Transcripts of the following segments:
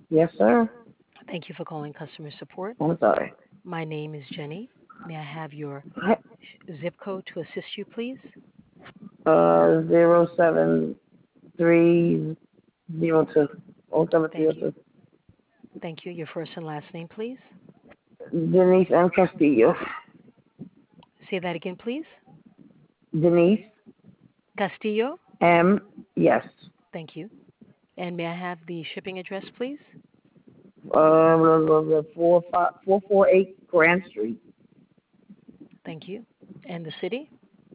Yes, sir. Thank you for calling customer support. I'm sorry. My name is Jenny. May I have your zip code to assist you, please? 07302. Thank you. 07302. Thank you. Your first and last name, please. Denise M. Castillo. Say that again, please. Denise Castillo. M. Yes. Thank you. And may I have the shipping address, please? 448 Grand Street, Thank you. And the city?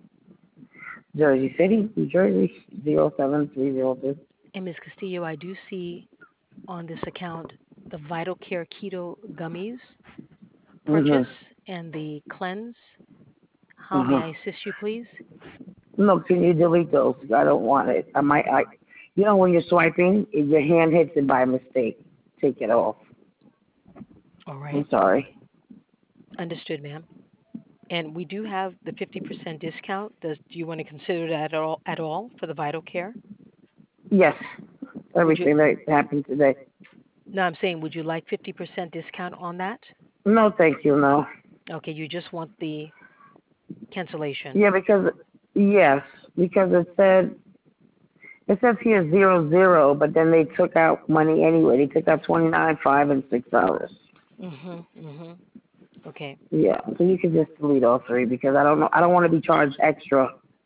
Jersey City, New Jersey, 07302. And Ms. Castillo, I do see on this account the Vital Care Keto Gummies purchase Mm-hmm. and the cleanse. How may Uh-huh. I assist you, please? No, can you delete those? I don't want it. When you're swiping, if your hand hits it by mistake. Take it off. All right. I'm sorry. Understood, ma'am. And we do have the 50% discount. Do you want to consider that at all for the Vital Care? Yes, Would you? everything that happened today. No, I'm saying, would you like 50% discount on that? No, thank you, no. Okay, you just want the cancellation. Yeah, yes, because it says here 00, but then they took out money anyway. They took out 29, 5, and $6. Mhm. Mhm. Okay. Yeah, so you can just delete all three because I don't know. I don't want to be charged extra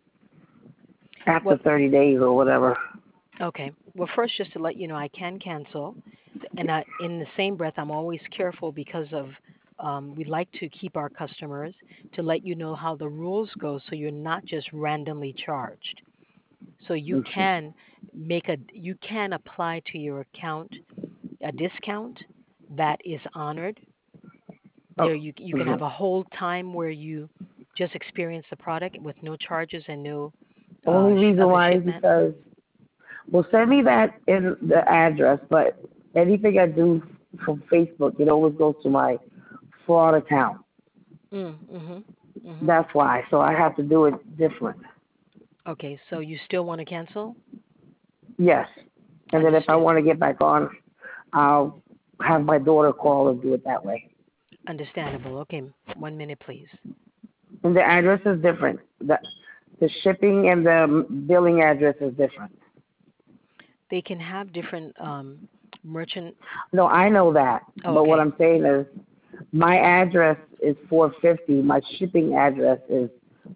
after Well, 30 days or whatever. okay. Well, first, just to let you know, I can cancel, and in the same breath, I'm always careful because of we like to keep our customers to let you know how the rules go, so you're not just randomly charged. So Mhm. you can apply to your account a discount that is honored. Oh, There, you can mhm. have a whole time where you just experience the product with no charges and no Only reason of the why is shipment. because well, send me that in the address, but anything I do from Facebook, it always goes to my fraud account. Mhm. Mhm. That's why. So I have to do it different. Okay, so you still want to cancel? Yes. And then if I Understood. want to get back on, I'll have my daughter call and do it that way. Understandable. Okay, 1 minute, please. And the address is different. The shipping and the billing address is different. They can have different merchant. No, I know that. Oh, But what okay. I'm saying is my address is 450. My shipping address is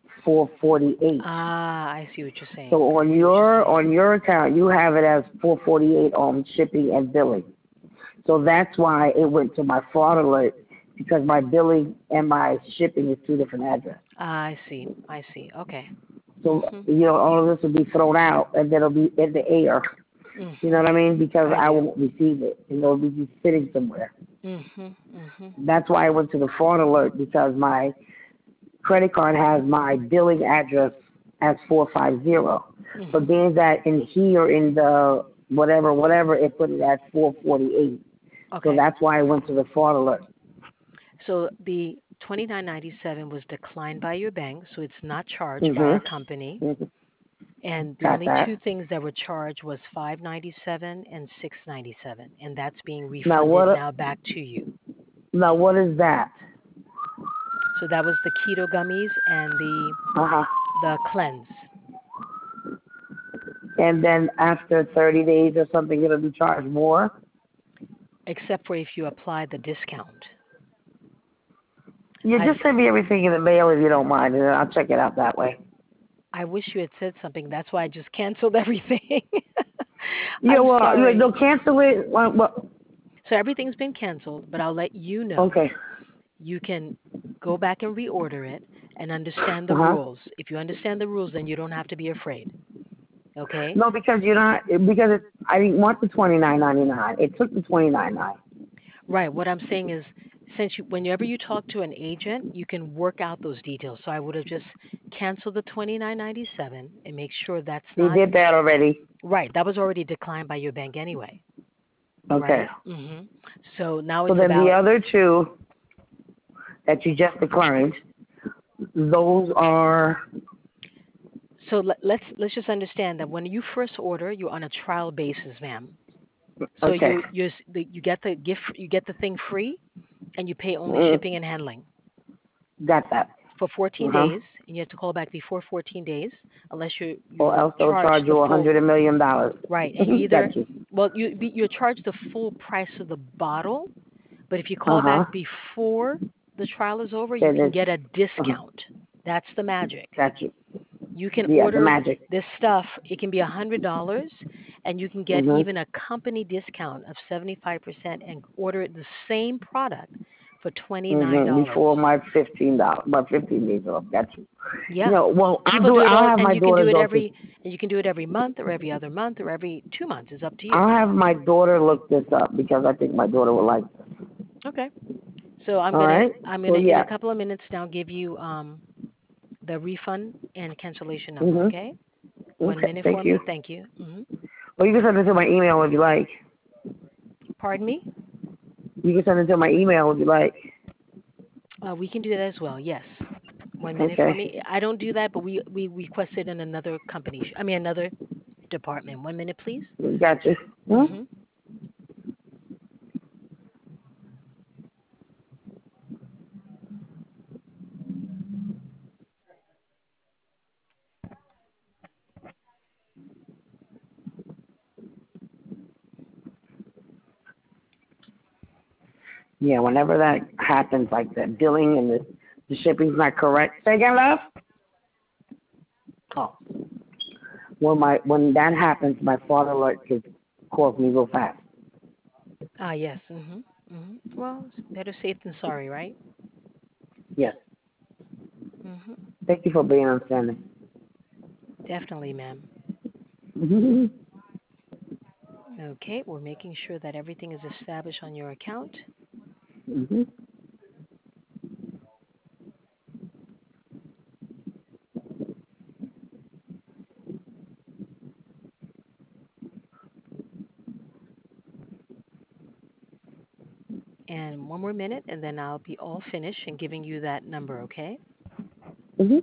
448. Ah, I see what you're So saying. I on see what you're your saying. on your account, you have it as 448 on shipping and billing. So that's why it went to my fraud alert because my billing and my shipping is two different addresses. Ah, I see. I see. Okay. So Mhm. all of this will be thrown out and then it'll be in the air. You know Mhm. what I mean? Because I I do. won't receive it. It'll be just sitting somewhere. Mhm. Mhm. That's why I went to the fraud alert because my credit card has my billing address as 450. But Mhm. being that in here in the whatever, it put it at 448. So Okay. that's why I went to the fraud alert. So the 29.97 was declined by your bank, so it's not charged by our Mhm. company. Mhm. And the Got only two that. things that were charged was 5.97 and 6.97, and that's being Now refunded what? now back to you. Now what is that? So that was the keto gummies and Uh huh. the cleanse, And then after 30 days or something, it'll be charged more. except for if you apply the discount. You I just send me everything in the mail if you don't mind, and I'll check it out that way. I wish you had said something. That's why I just canceled everything. Yeah, I'm well, sorry. no, cancel it. So everything's been canceled, but I'll let you know. Okay. You can go back and reorder it and understand Uh the huh. rules. If you understand the rules, then you don't have to be afraid. Okay? No, because you're not because I didn't want the 29.99. It took the 29.9. Right. What I'm saying is, whenever you talk to an agent, you can work out those details. So I would have just canceled the 29.97 and make sure that's They not did that already. right. That was already declined by your bank anyway. Okay. Right. So now So it's then the about. other two that you just declined, those are So let's just understand that when you first order, you're on a trial basis, ma'am. So Okay. you get the gift, you get the thing free, and you pay only Mm, shipping and handling got that. for 14 Uh-huh. days, and you have to call back before 14 days, unless Or you're else they'll charged charge the you full. $100 million. Right, and you either, Got you. well, you're charged the full price of the bottle, but if you call back Uh-huh. before the trial is over, you Then can it's, get a uh-huh. discount. That's the magic. Got you. You can Yeah, the order magic. this stuff. It can be $100, and you can get Mm-hmm. even a company discount of 75% and order the same product for $29. Before my $15, my 15 days off. Got you. Yeah, Well, people do it I'll all, have and my you can do daughter it go to. every, and you can do it every month or every other month or every 2 months. It's up to you. I'll have my daughter look this up because I think my daughter will like this. Okay. So All right. I'm So gonna in a yeah. couple of minutes now give you the refund and cancellation number. Mhm. Okay. One Okay. minute for Thank you. me. Thank you. Well, you can send it to my email if you like. Pardon me. You can send it to my email if you like. We can do that as well. Yes. 1 minute for Okay. me. I don't do that, but we requested in another company. I mean another department. 1 minute, please. Got you. Hmm? Mhm. Yeah. Whenever that happens, like the billing and the shipping's not correct. Say again, love. Oh. When that happens, my father alert just calls me real fast. Ah, yes. Well, it's better safe than sorry, right? Yes. Mhm. Thank you for being understanding. Definitely, ma'am. Mhm. Okay, we're making sure that everything is established on your account. Mhm. And one more minute, and then I'll be all finished and giving you that number, okay? Mhm.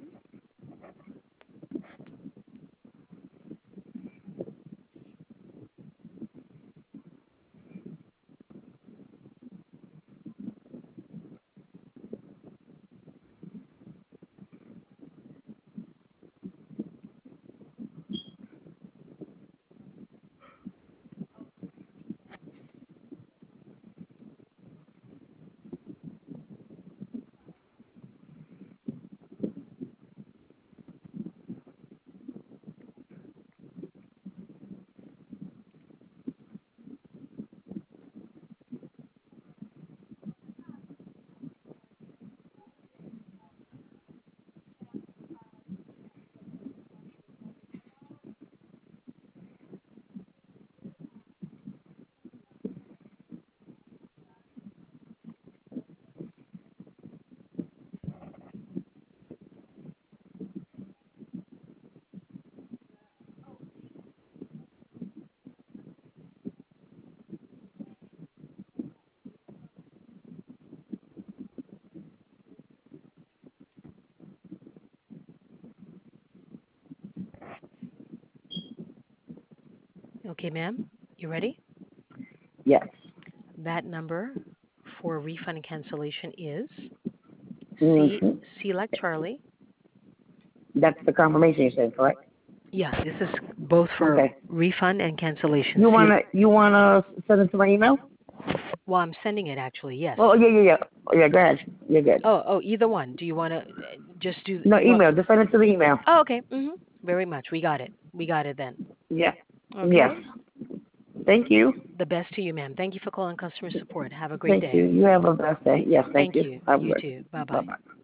Okay, ma'am. You ready? Yes. That number for refund and cancellation is Mhm. C like Charlie. That's the confirmation you said, correct? Yeah, this is both for Okay. refund and cancellation. You C. wanna send it to my email? Well, I'm sending it actually. Yes. Oh yeah. Oh, yeah. Go ahead. You're good. Oh, either one. Do you want to just do No, you want? email. Just send it to the email. Oh, okay. Very much. We got it. We got it then. Yeah. Yes. Okay. Thank you. The best to you, ma'am. Thank you for calling customer support. Have a great Thank you. day. You have a blessed day. Yes. Thank Thank you. you. Have a You good. too. Bye Bye bye. bye.